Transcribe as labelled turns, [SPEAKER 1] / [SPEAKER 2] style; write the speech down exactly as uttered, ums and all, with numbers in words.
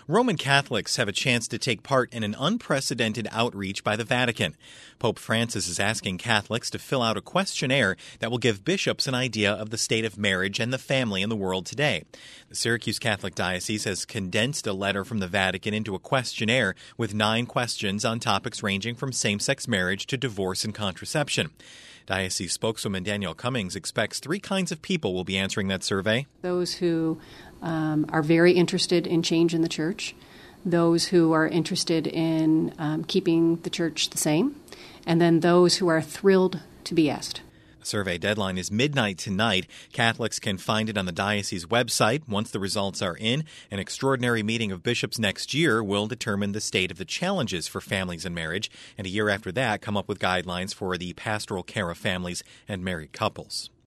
[SPEAKER 1] Roman Catholics have a chance to take part in an unprecedented outreach by the Vatican. Pope Francis is asking Catholics to fill out a questionnaire that will give bishops an idea of the state of marriage and the family in the world today. The Syracuse Catholic Diocese has condensed a letter from the Vatican into a questionnaire with nine questions on topics ranging from same-sex marriage to divorce and contraception. Diocese spokeswoman Danielle Cummings expects three kinds of people will be answering that survey.
[SPEAKER 2] Those who um, are very interested in change in the church, those who are interested in um, keeping the church the same, and then those who are thrilled to be asked.
[SPEAKER 1] The survey deadline is midnight tonight. Catholics can find it on the diocese website. Once the results are in, an extraordinary meeting of bishops next year will determine the state of the challenges for families and marriage, and a year after that come up with guidelines for the pastoral care of families and married couples.